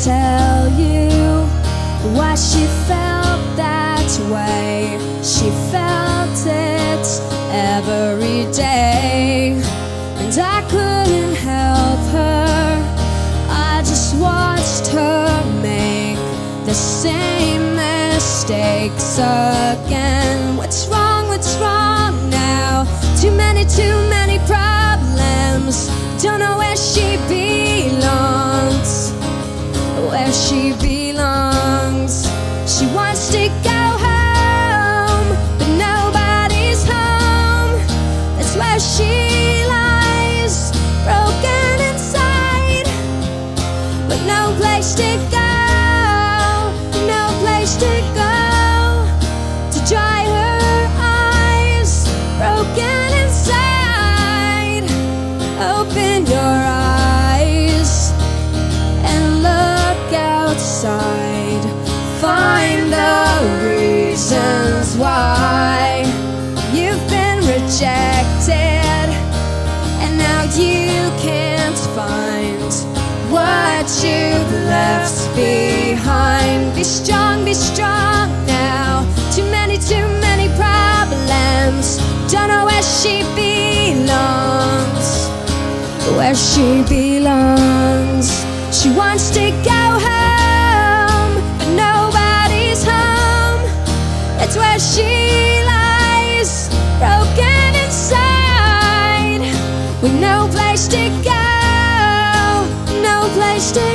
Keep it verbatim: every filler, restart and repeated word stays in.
tell you why she felt that way. She felt it every day, and I couldn't help her. I just watched her make the same mistakes again. What's wrong, what's wrong now? Too many, too many problems. Don't know where she belongs, where she belongs. She wants to go home, but nobody's home. That's where she lies, broken inside, but no place to go, no place to go to dry her eyes, broken inside. Open your eyes and look outside. Find the reasons why you've been rejected, and now you can't find what you've left behind. Be strong, be strong now. Too many, too many problems. Don't know where she belongs, where she belongs. She wants to go home, but nobody's home. That's where she lies, broken inside, with no place to go, no place to